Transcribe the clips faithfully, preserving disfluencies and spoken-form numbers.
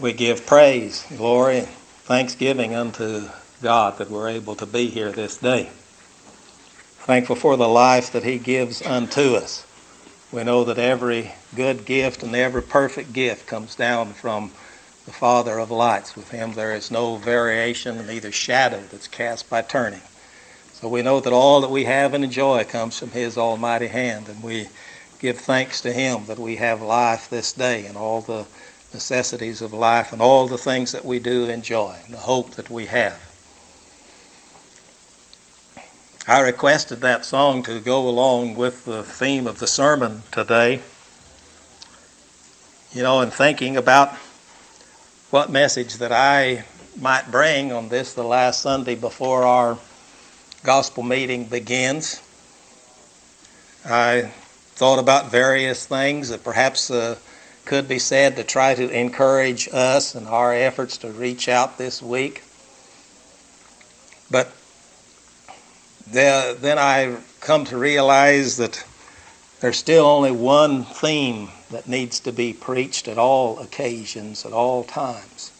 We give praise, glory, and thanksgiving unto God that we're able to be here this day. Thankful for the life that He gives unto us. We know that every good gift and every perfect gift comes down from the Father of lights. With Him there is no variation, neither shadow that's cast by turning. So we know that all that we have and enjoy comes from His almighty hand, and we give thanks to Him that we have life this day and all the necessities of life and all the things that we do enjoy and the hope that we have. I requested that song to go along with the theme of the sermon today. You know, in thinking about what message that I might bring on this, the last Sunday before our gospel meeting begins, I thought about various things that perhaps uh, could be said to try to encourage us in our efforts to reach out this week. But the, then I come to realize that there's still only one theme that needs to be preached at all occasions, at all times.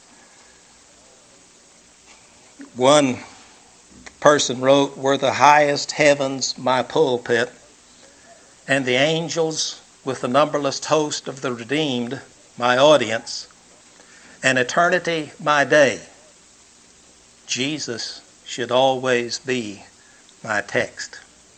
One person wrote, "Were the highest heavens my pulpit, and the angels with the numberless host of the redeemed my audience, and eternity my day, Jesus should always be my text."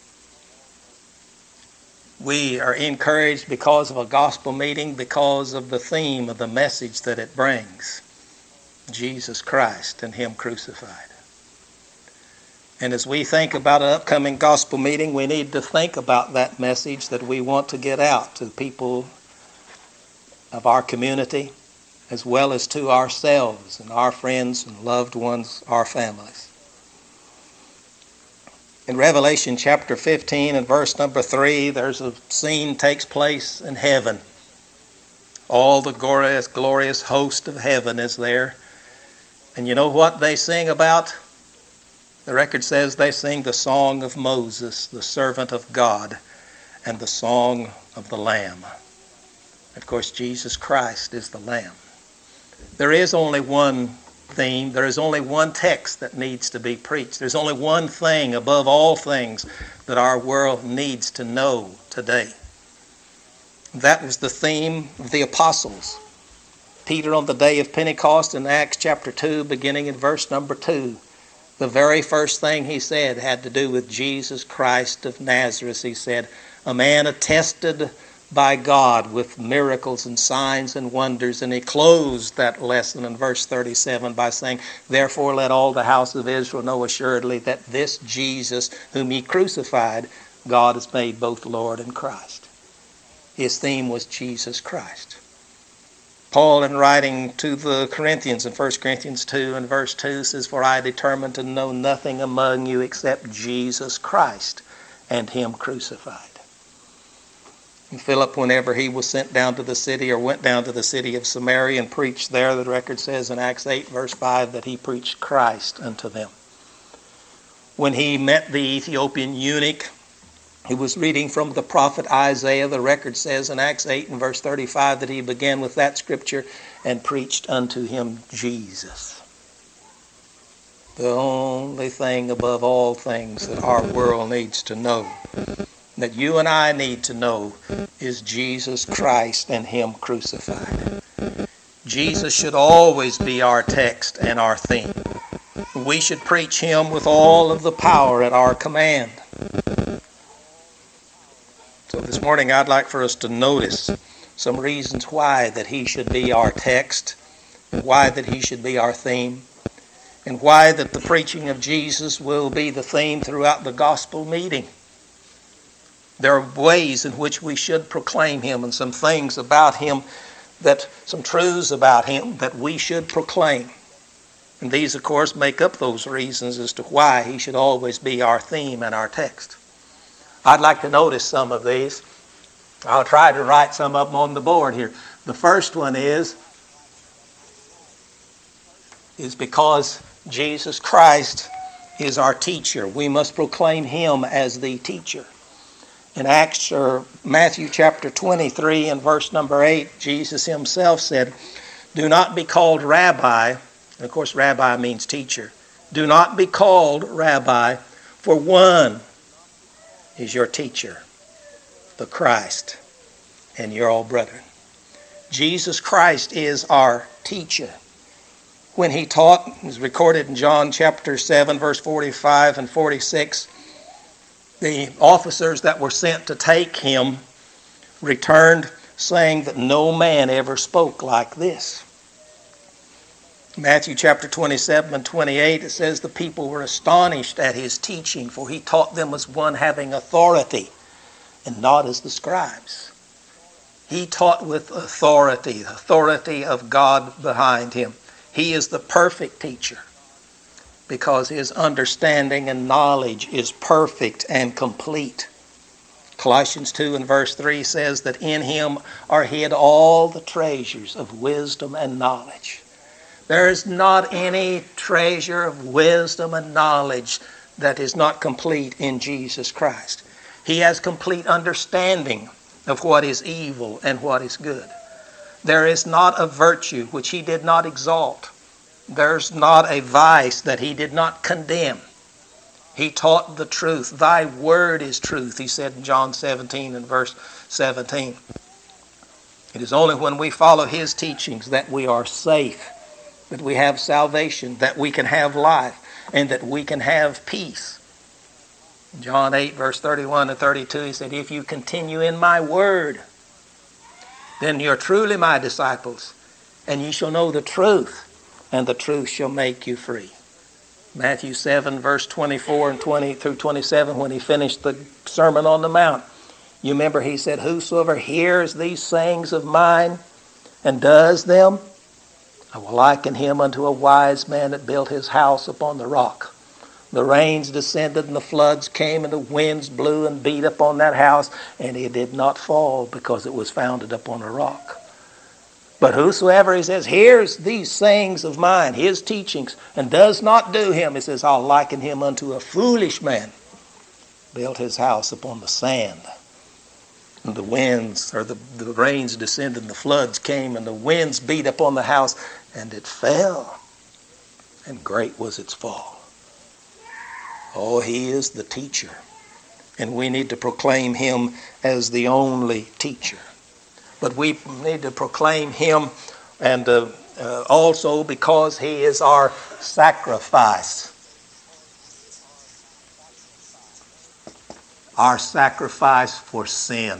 We are encouraged because of a gospel meeting, because of the theme of the message that it brings, Jesus Christ and Him crucified. And as we think about an upcoming gospel meeting, we need to think about that message that we want to get out to people of our community, as well as to ourselves and our friends and loved ones, our families. In Revelation chapter fifteen and verse number three, there's a scene takes place in heaven. All the glorious, glorious host of heaven is there. And you know what they sing about? The record says they sing the song of Moses, the servant of God, and the song of the Lamb. Of course, Jesus Christ is the Lamb. There is only one theme. There is only one text that needs to be preached. There's only one thing above all things that our world needs to know today. That was the theme of the apostles. Peter, on the day of Pentecost in Acts chapter two, beginning in verse number two, the very first thing he said had to do with Jesus Christ of Nazareth. He said, "A man attested by God with miracles and signs and wonders." And he closed that lesson in verse thirty-seven by saying, "Therefore let all the house of Israel know assuredly that this Jesus whom ye crucified, God has made both Lord and Christ." His theme was Jesus Christ. Paul, in writing to the Corinthians in First Corinthians two and verse two, says, "For I determined to know nothing among you except Jesus Christ and Him crucified." And Philip, whenever he was sent down to the city or went down to the city of Samaria and preached there, the record says in Acts eight verse five that he preached Christ unto them. When he met the Ethiopian eunuch, he was reading from the prophet Isaiah. The record says in Acts eight and verse thirty-five that he began with that scripture and preached unto him Jesus. The only thing above all things that our world needs to know, that you and I need to know, is Jesus Christ and Him crucified. Jesus should always be our text and our theme. We should preach Him with all of the power at our command. So this morning I'd like for us to notice some reasons why that He should be our text, and why that He should be our theme, and why that the preaching of Jesus will be the theme throughout the gospel meeting. There are ways in which we should proclaim Him, and some things about Him, that some truths about Him that we should proclaim. And these, of course, make up those reasons as to why He should always be our theme and our text. I'd like to notice some of these. I'll try to write some of them on the board here. The first one is, is because Jesus Christ is our teacher. We must proclaim Him as the teacher. In Acts or Matthew chapter twenty-three and verse number eight, Jesus Himself said, Do not be called rabbi. And of course, rabbi means teacher. Do not be called rabbi, for one is your teacher, the Christ, and you're all brethren. Jesus Christ is our teacher. When he taught, it was recorded in John chapter seven, verse forty-five and forty-six, the officers that were sent to take him returned saying that no man ever spoke like this. Matthew chapter twenty-seven and twenty-eight, it says the people were astonished at his teaching, for he taught them as one having authority and not as the scribes. He taught with authority, the authority of God behind him. He is the perfect teacher because his understanding and knowledge is perfect and complete. Colossians two and verse three says that in him are hid all the treasures of wisdom and knowledge. There is not any treasure of wisdom and knowledge that is not complete in Jesus Christ. He has complete understanding of what is evil and what is good. There is not a virtue which he did not exalt. There's not a vice that he did not condemn. He taught the truth. Thy word is truth, he said in John seventeen and verse seventeen. It is only when we follow his teachings that we are safe, that we have salvation, that we can have life, and that we can have peace. John eight, verse thirty-one and thirty-two, he said, if you continue in my word, then you're truly my disciples, and ye shall know the truth, and the truth shall make you free. Matthew seven, verse twenty-four and twenty through twenty-seven, when he finished the Sermon on the Mount, you remember he said, whosoever hears these sayings of mine and does them, I will liken him unto a wise man that built his house upon the rock. The rains descended and the floods came and the winds blew and beat upon that house, and it did not fall because it was founded upon a rock. But whosoever, he says, hears these sayings of mine, his teachings, and does not do him, he says, I'll liken him unto a foolish man, built his house upon the sand. And the winds, or the, the rains descended and the floods came and the winds beat upon the house, and it fell, and great was its fall. Oh, he is the teacher, and we need to proclaim him as the only teacher. But we need to proclaim him and uh, uh, also because he is our sacrifice. Our sacrifice for sin.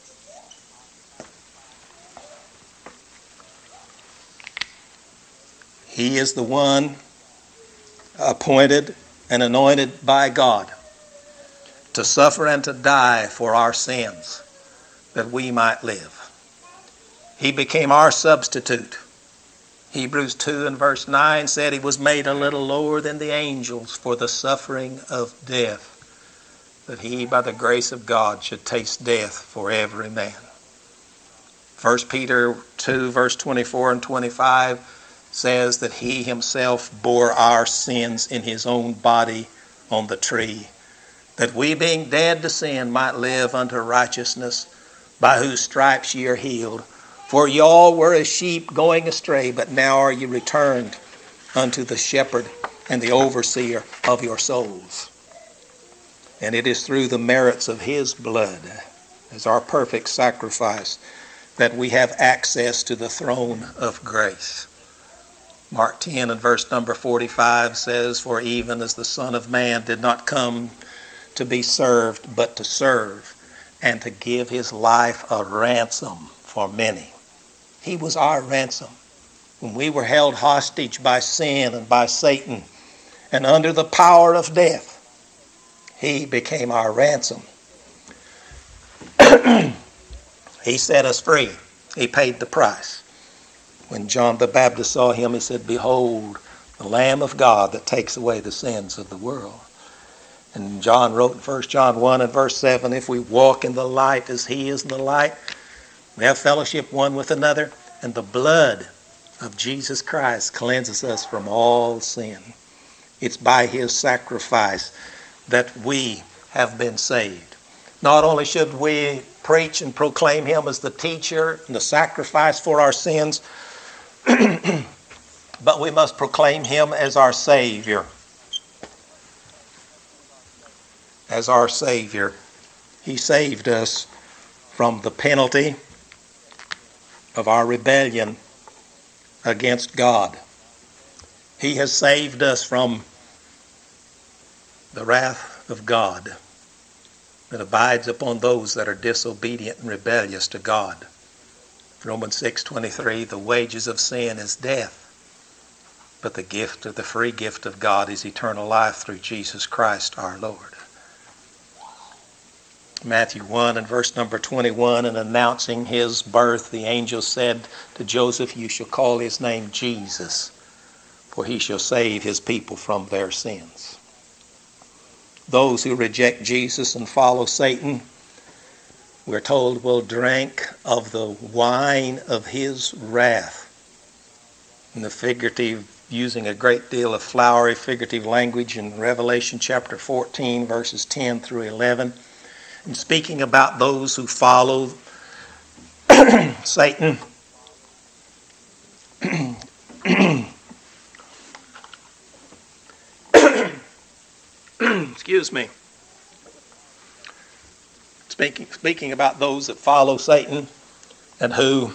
He is the one appointed and anointed by God to suffer and to die for our sins, that we might live. He became our substitute. Hebrews two and verse nine said he was made a little lower than the angels for the suffering of death, that he by the grace of God should taste death for every man. First Peter two verse twenty-four and twenty-five says that he himself bore our sins in his own body on the tree, that we being dead to sin might live unto righteousness, by whose stripes ye are healed. For ye all were as sheep going astray, but now are ye returned unto the shepherd and the overseer of your souls. And it is through the merits of his blood, as our perfect sacrifice, that we have access to the throne of grace. Mark ten and verse number forty-five says, for even as the Son of Man did not come to be served, but to serve, and to give his life a ransom for many. He was our ransom. When we were held hostage by sin and by Satan and under the power of death, he became our ransom. He set us free. He paid the price. When John the Baptist saw him, he said, behold, the Lamb of God that takes away the sins of the world. And John wrote in First John one and verse seven, if we walk in the light as he is in the light, we have fellowship one with another, and the blood of Jesus Christ cleanses us from all sin. It's by his sacrifice that we have been saved. Not only should we preach and proclaim him as the teacher and the sacrifice for our sins, But we must proclaim him as our Savior. As our Savior. He saved us from the penalty of our rebellion against God. He has saved us from the wrath of God that abides upon those that are disobedient and rebellious to God. Romans six twenty-three, the wages of sin is death, but the gift of the free gift of God is eternal life through Jesus Christ our Lord. Matthew one and verse number twenty-one, in announcing his birth, the angel said to Joseph, you shall call his name Jesus, for he shall save his people from their sins. Those who reject Jesus and follow Satan, we're told, will drink of the wine of his wrath. In the figurative, using a great deal of flowery figurative language in Revelation chapter fourteen, verses ten through eleven. And speaking about those who follow Satan, excuse me, speaking, speaking about those that follow Satan and who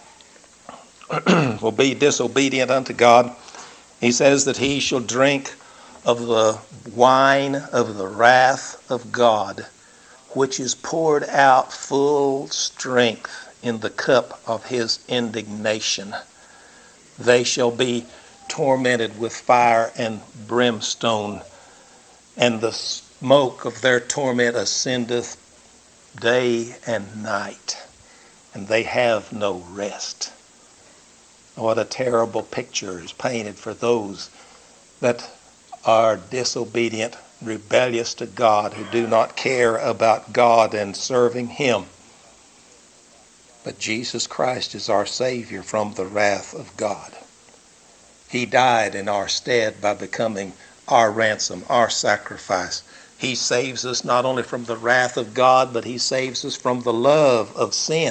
will be disobedient unto God, he says that he shall drink of the wine of the wrath of God, which is poured out full strength in the cup of his indignation. They shall be tormented with fire and brimstone, and the smoke of their torment ascendeth day and night, and they have no rest. What a terrible picture is painted for those that are disobedient, rebellious to God, who do not care about God and serving him. But Jesus Christ is our Savior from the wrath of God. He died in our stead by becoming our ransom, our sacrifice. He saves us not only from the wrath of God, but he saves us from the love of sin.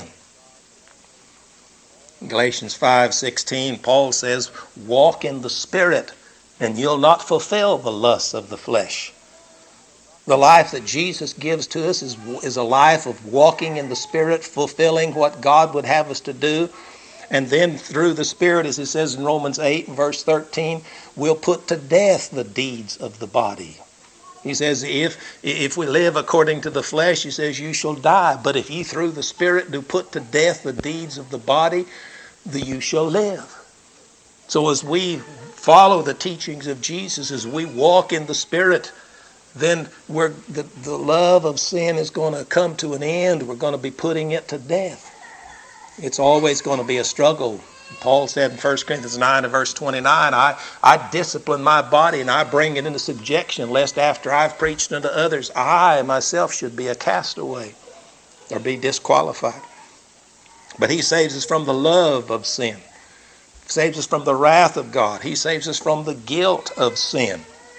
In Galatians five sixteen, Paul says, walk in the Spirit, and you'll not fulfill the lusts of the flesh. The life that Jesus gives to us is, is a life of walking in the Spirit, fulfilling what God would have us to do. And then through the Spirit, as it says in Romans eight and verse thirteen, we'll put to death the deeds of the body. He says, if, if we live according to the flesh, he says, you shall die. But if ye through the Spirit do put to death the deeds of the body, the you shall live. So as we follow the teachings of Jesus, as we walk in the Spirit, then we're, the, the love of sin is going to come to an end. We're going to be putting it to death. It's always going to be a struggle. Paul said in First Corinthians nine and verse twenty-nine, I, I discipline my body and I bring it into subjection, lest after I've preached unto others, I myself should be a castaway or be disqualified. But he saves us from the love of sin. He saves us from the wrath of God. He saves us from the guilt of sin.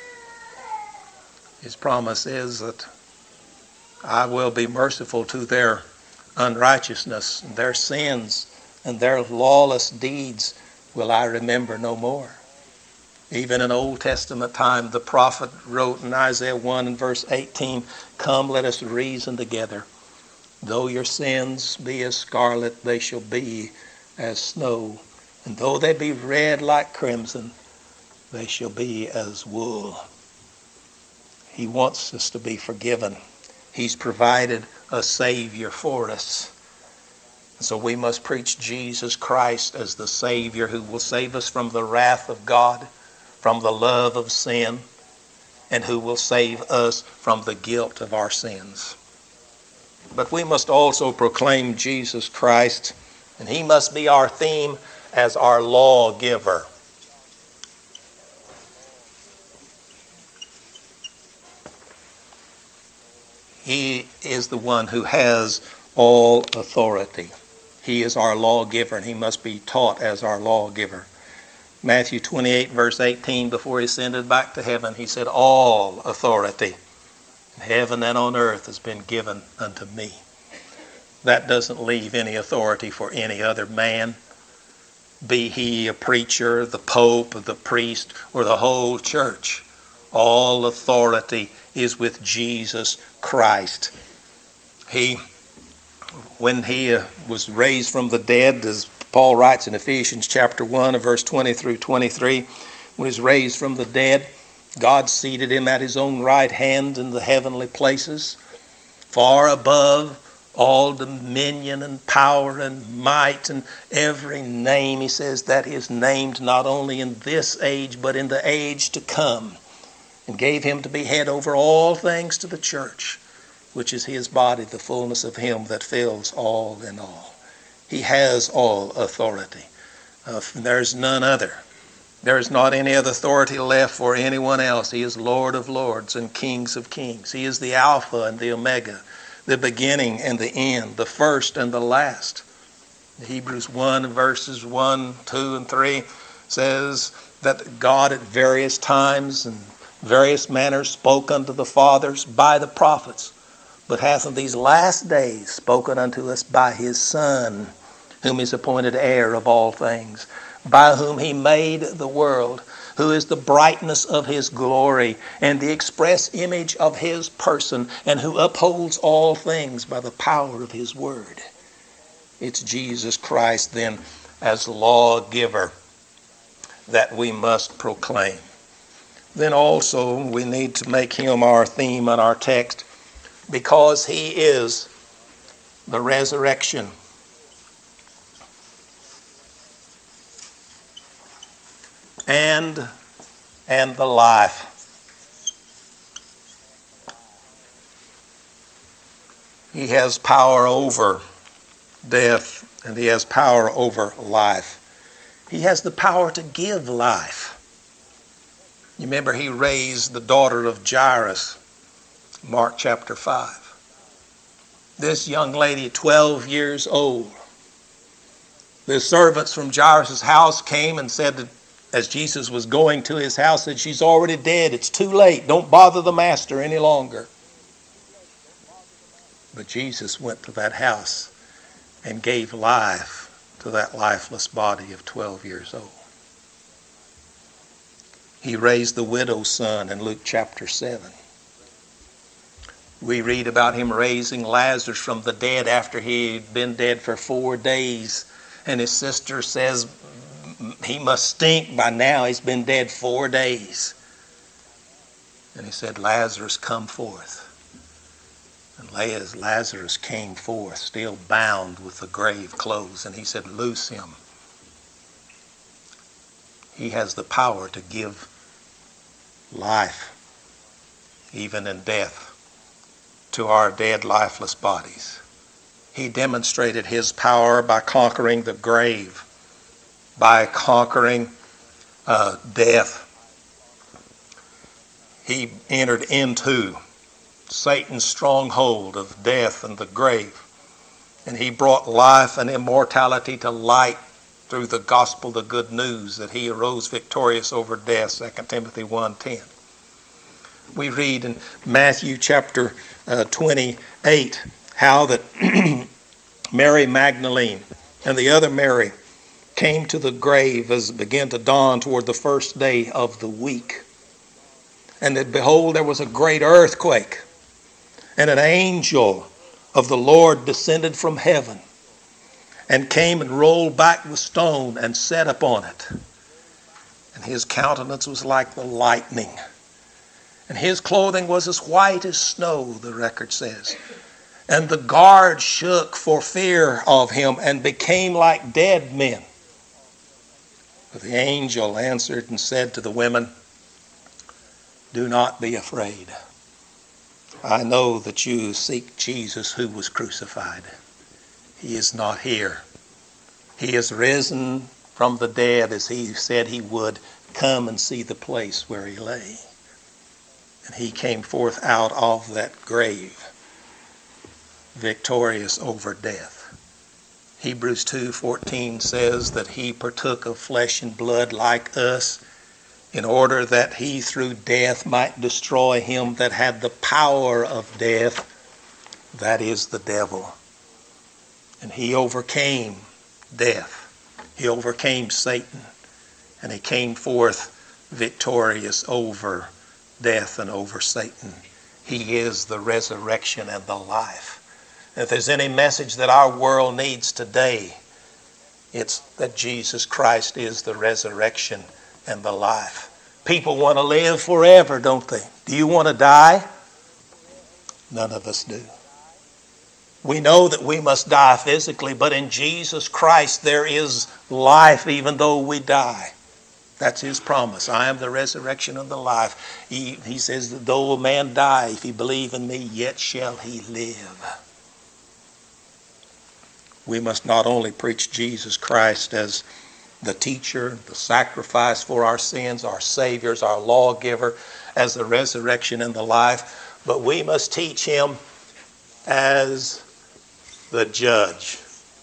His promise is that I will be merciful to their unrighteousness, and their sins, and their lawless deeds will I remember no more. Even in Old Testament time, the prophet wrote in Isaiah one and verse eighteen, come, let us reason together. Though your sins be as scarlet, they shall be as snow. And though they be red like crimson, they shall be as wool. He wants us to be forgiven. He's provided a Savior for us. So we must preach Jesus Christ as the Savior who will save us from the wrath of God, from the love of sin, and who will save us from the guilt of our sins. But we must also proclaim Jesus Christ, and he must be our theme as our lawgiver. He is the one who has all authority. He is our lawgiver, and he must be taught as our lawgiver. Matthew twenty-eight, verse eighteen, before he ascended back to heaven, he said, all authority in heaven and on earth has been given unto me. That doesn't leave any authority for any other man. be he a preacher, the pope, the priest, or the whole church. All authority is with Jesus Christ. He, when he was raised from the dead, as Paul writes in Ephesians chapter one, verse twenty through twenty-three, when he was raised from the dead, God seated him at his own right hand in the heavenly places, far above all dominion and power and might and every name, he says, that is named not only in this age but in the age to come, and gave him to be head over all things to the church, which is his body, the fullness of him that fills all in all. He has all authority. Uh, there's none other. There is not any other authority left for anyone else. He is Lord of lords and Kings of kings. He is the Alpha and the Omega, the beginning and the end, the first and the last. Hebrews one, verses one, two, and three says that God at various times and various manners spoke unto the fathers by the prophets, but hath in these last days spoken unto us by his Son, whom is appointed heir of all things, by whom he made the world, who is the brightness of his glory and the express image of his person, and who upholds all things by the power of his word. It's Jesus Christ then as lawgiver that we must proclaim. Then also we need to make him our theme and our text, because he is the resurrection and and the life. He has power over death, and he has power over life. He has the power to give life. You remember he raised the daughter of Jairus, Mark chapter five. This young lady, twelve years old, the servants from Jairus' house came and said that as Jesus was going to his house, said, she's already dead. It's too late. Don't bother the master any longer. But Jesus went to that house and gave life to that lifeless body of twelve years old. He raised the widow's son in Luke chapter seven. We read about him raising Lazarus from the dead after he'd been dead for four days. And his sister says, he must stink by now. He's been dead four days. And he said, Lazarus, come forth. And Lazarus came forth, still bound with the grave clothes. And he said, loose him. He has the power to give life, even in death, to our dead, lifeless bodies. He demonstrated his power by conquering the grave, by conquering uh, death. He entered into Satan's stronghold of death and the grave, and he brought life and immortality to light through the gospel, the good news that he arose victorious over death, Second Timothy one ten. We read in Matthew chapter uh, twenty-eight how that Mary Magdalene and the other Mary came to the grave as it began to dawn toward the first day of the week. And that behold, there was a great earthquake, and an angel of the Lord descended from heaven and came and rolled back the stone and sat upon it. And his countenance was like the lightning, and his clothing was as white as snow, the record says. And the guard shook for fear of him and became like dead men. But the angel answered and said to the women, do not be afraid. I know that you seek Jesus who was crucified. He is not here. He is risen from the dead as he said he would. Come and see the place where he lay. And he came forth out of that grave, victorious over death. Hebrews two fourteen says that he partook of flesh and blood like us, in order that he through death might destroy him that had the power of death, that is the devil. And he overcame death He overcame Satan, and he came forth victorious over death and over Satan. He is the resurrection and the life. If there's any message that our world needs today, it's that Jesus Christ is the resurrection and the life. People want to live forever, don't they? Do you want to die? None of us do. We know that we must die physically, but in Jesus Christ there is life even though we die. That's his promise. I am the resurrection and the life. He, he says that though a man die, if he believe in me, yet shall he live. We must not only preach Jesus Christ as the teacher, the sacrifice for our sins, our Savior, our lawgiver, as the resurrection and the life, but we must teach him as the judge.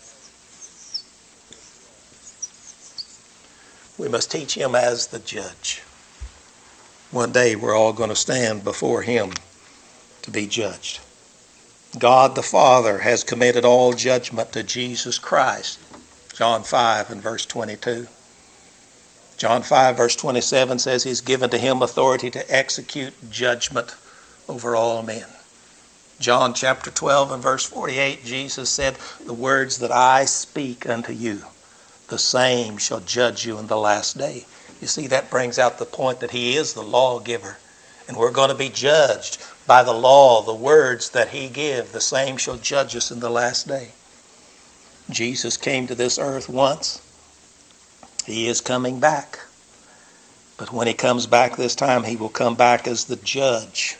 We must teach him as the judge. One day we're all going to stand before him to be judged. God the Father has committed all judgment to Jesus Christ. John five and verse twenty-two. John five verse twenty-seven says he's given to him authority to execute judgment over all men. John chapter twelve and verse forty-eight, Jesus said, the words that I speak unto you, the same shall judge you in the last day. You see, that brings out the point that he is the lawgiver. And we're going to be judged by the law, the words that he gives. The same shall judge us in the last day. Jesus came to this earth once. He is coming back. But when he comes back this time, he will come back as the judge.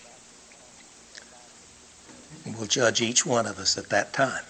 He will judge each one of us at that time.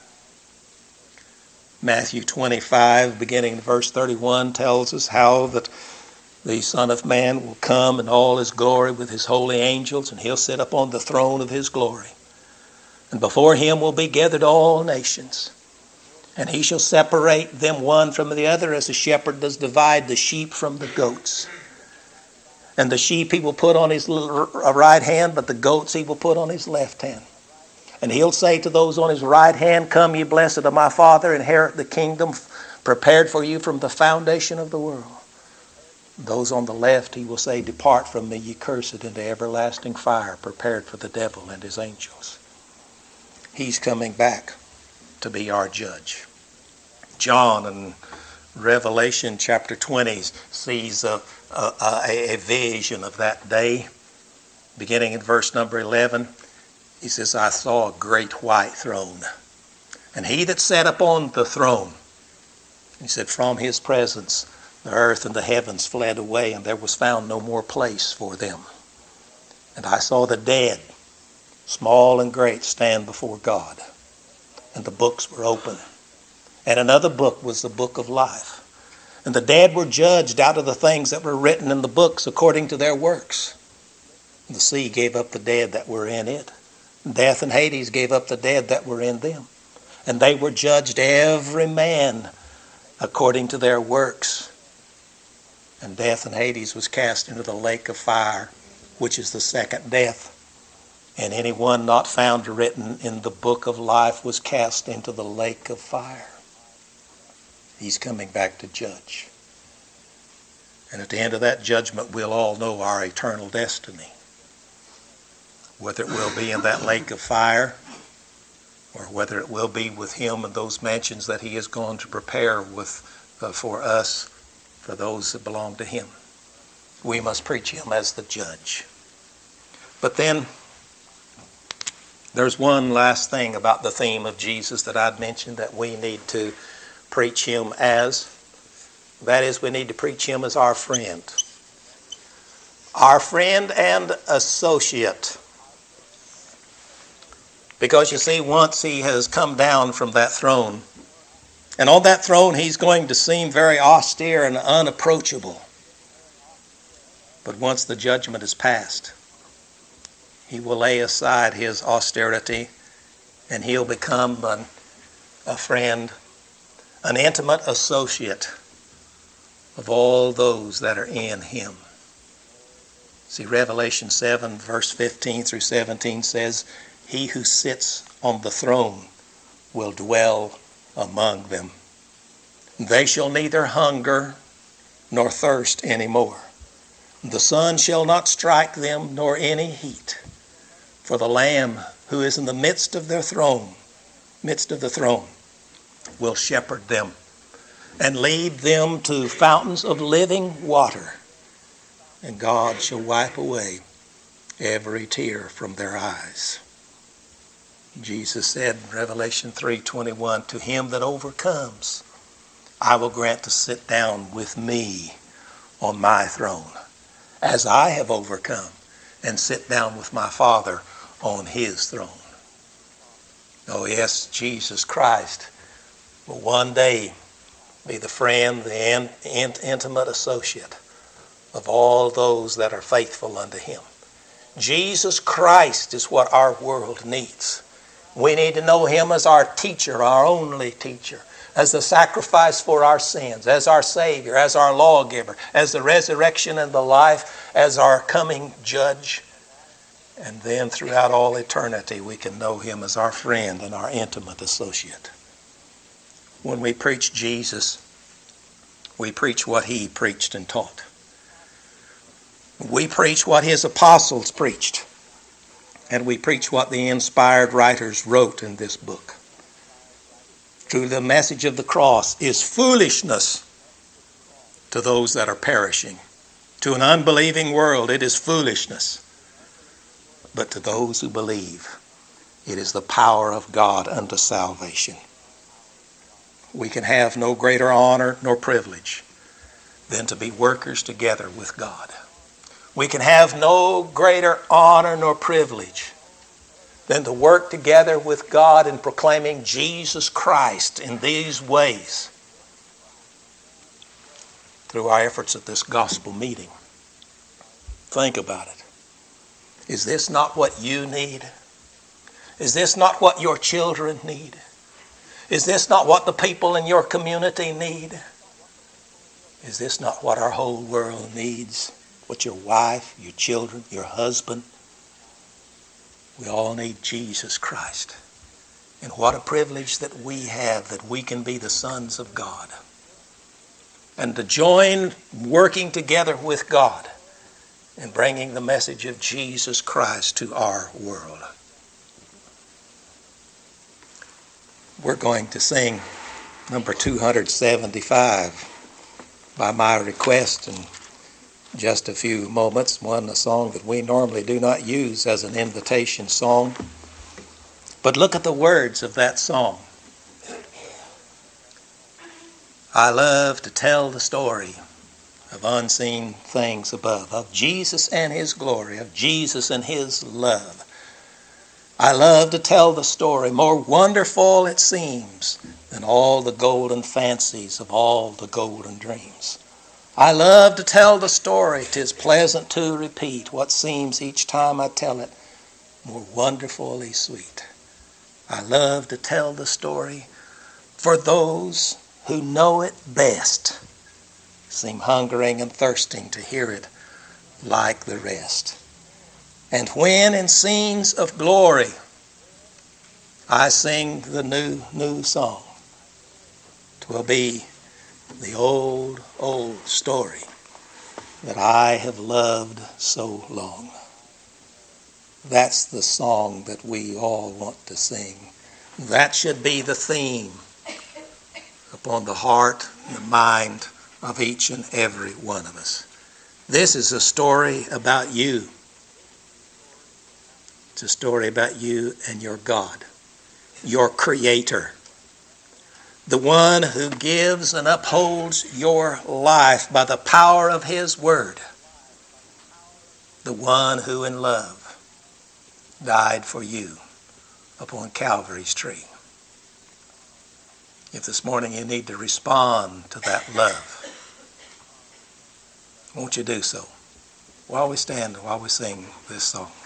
Matthew twenty-five, beginning in verse thirty-one, tells us how that the Son of Man will come in all his glory with his holy angels, and he'll sit upon the throne of his glory. And before him will be gathered all nations. And he shall separate them one from the other, as a shepherd does divide the sheep from the goats. And the sheep he will put on his right hand, but the goats he will put on his left hand. And he'll say to those on his right hand, come ye blessed of my Father, inherit the kingdom prepared for you from the foundation of the world. Those on the left he will say, depart from me, ye cursed, into everlasting fire, prepared for the devil and his angels. He's coming back to be our judge. John in Revelation chapter twenty sees a, a, a, a vision of that day. Beginning in verse number eleven, he says, I saw a great white throne, and he that sat upon the throne, he said, from his presence the earth and the heavens fled away, and there was found no more place for them. And I saw the dead, small and great, stand before God. And the books were open. And another book was the book of life. And the dead were judged out of the things that were written in the books according to their works. And the sea gave up the dead that were in it. Death and Hades gave up the dead that were in them. And they were judged every man according to their works. And death and Hades was cast into the lake of fire, which is the second death. And anyone not found written in the book of life was cast into the lake of fire. He's coming back to judge. And at the end of that judgment, we'll all know our eternal destiny. Whether it will be in that lake of fire, or whether it will be with him in those mansions that he is going to prepare with uh, for us, for those that belong to him. We must preach him as the judge. But then there's one last thing about the theme of Jesus that I'd mentioned that we need to preach him as. That is, we need to preach him as our friend. Our friend and associate. Because you see, once he has come down from that throne, and on that throne he's going to seem very austere and unapproachable. But once the judgment is passed, he will lay aside his austerity and he'll become an, a friend, an intimate associate of all those that are in him. See, Revelation seven, verse fifteen through seventeen says, he who sits on the throne will dwell among them. They shall neither hunger nor thirst any more. The sun shall not strike them, nor any heat. For the Lamb who is in the midst of their throne, midst of the throne, will shepherd them and lead them to fountains of living water. And God shall wipe away every tear from their eyes. Jesus said in Revelation three twenty-one, to him that overcomes, I will grant to sit down with me on my throne, as I have overcome and sit down with my Father on his throne. Oh yes, Jesus Christ will one day be the friend, the in, in, intimate associate of all those that are faithful unto him. Jesus Christ is what our world needs. We need to know him as our teacher, our only teacher, as the sacrifice for our sins, as our Savior, as our lawgiver, as the resurrection and the life, as our coming judge. And then throughout all eternity, we can know him as our friend and our intimate associate. When we preach Jesus, we preach what he preached and taught. We preach what his apostles preached. And we preach what the inspired writers wrote in this book. Truly, the message of the cross is foolishness to those that are perishing. To an unbelieving world, it is foolishness. But to those who believe, it is the power of God unto salvation. We can have no greater honor nor privilege than to be workers together with God. We can have no greater honor nor privilege than to work together with God in proclaiming Jesus Christ in these ways through our efforts at this gospel meeting. Think about it. Is this not what you need? Is this not what your children need? Is this not what the people in your community need? Is this not what our whole world needs? What your wife, your children, your husband? We all need Jesus Christ. And what a privilege that we have that we can be the sons of God. And to join working together with God in bringing the message of Jesus Christ to our world. We're going to sing number two seventy-five by my request in just a few moments. One, a song that we normally do not use as an invitation song. But look at the words of that song. I love to tell the story of unseen things above, of Jesus and his glory, of Jesus and his love. I love to tell the story, more wonderful it seems than all the golden fancies of all the golden dreams. I love to tell the story, 'tis pleasant to repeat what seems each time I tell it more wonderfully sweet. I love to tell the story, for those who know it best seem hungering and thirsting to hear it like the rest. And when in scenes of glory I sing the new, new song, 'twill be the old, old story that I have loved so long. That's the song that we all want to sing. That should be the theme upon the heart and the mind of each and every one of us. This is a story about you. It's a story about you and your God, your Creator, the one who gives and upholds your life by the power of his word, the one who in love died for you upon Calvary's tree. If this morning you need to respond to that love, won't you do so while we stand, while we sing this song?